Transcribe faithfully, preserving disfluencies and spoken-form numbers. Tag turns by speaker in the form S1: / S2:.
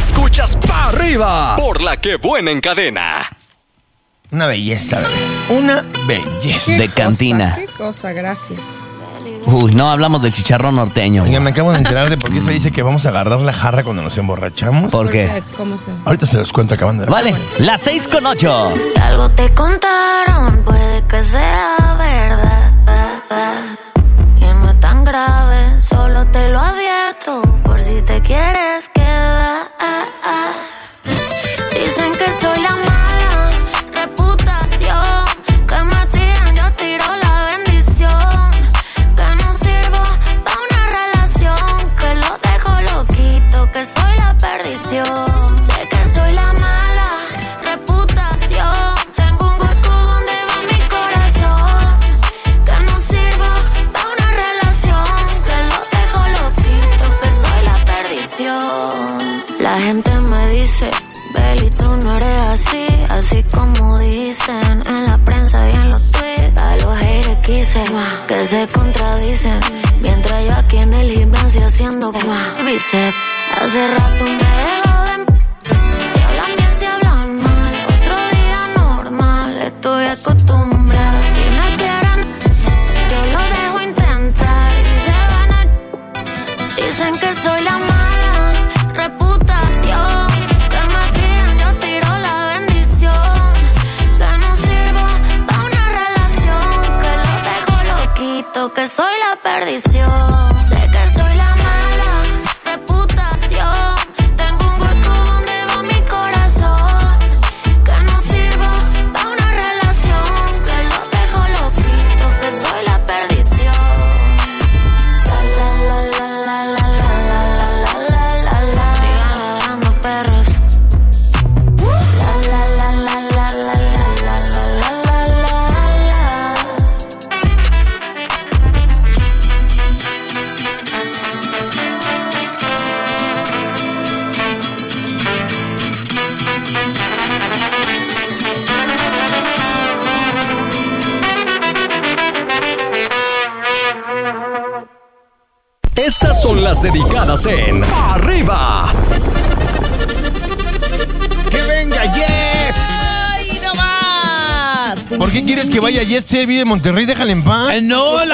S1: Escuchas Pa' Arriba por La Que Buena en Cadena.
S2: Una belleza, bebé. Una belleza.
S3: De cantina.
S4: Qué cosa, gracias.
S3: Uy, no hablamos del chicharrón norteño.
S2: Oigan, me acabo de enterar de por qué se dice que vamos a agarrar la jarra cuando nos emborrachamos.
S3: ¿Por qué?
S4: ¿Cómo se?
S2: Ahorita se los cuento acabando de...
S3: Vale, las seis con ocho.
S5: Si algo te contaron, puede que sea verdad. Y no es tan grave, solo te lo advierto por si te quieres quedar. Dicen que soy la mala reputación, que me tiran, yo tiro la bendición, que no sirvo pa' una relación, que lo dejo loquito, que soy la perdición. Sé que soy la mala reputación, tengo un hueco donde va mi corazón, que no sirvo pa' una relación, que lo dejo loquito, que soy la perdición. La gente me dice, Beli, tú no eres así, así como dicen en la prensa y en los tweets. A los haters quise que se contradicen, mientras yo aquí en el gimnasio haciendo bíceps. Hace rato me dejo de... Si hablan bien, si hablan mal, otro día normal, estoy acostumbrada. Si me quieren, yo lo dejo intentar y se van a... Dicen que soy la mala reputación, que me tiran, yo tiro la bendición, que no sirvo pa' una relación, que lo dejo loquito, que soy la perdición. Sé que soy la mala reputación, tengo un hueco donde va mi corazón, que no sirvo pa' una relación, que lo dejo loquito, que soy la perdición. La la la la la la la la la la. Sigan ladrando perros. La la la la la la la la la la la.
S1: Estas son las dedicadas en Pa' Arriba.
S2: ¡Que venga Yes!
S6: ¡Ay, no más!
S2: ¿Por qué quieres que vaya Yes? Si vive en Monterrey, déjale en paz.
S6: Eh, No,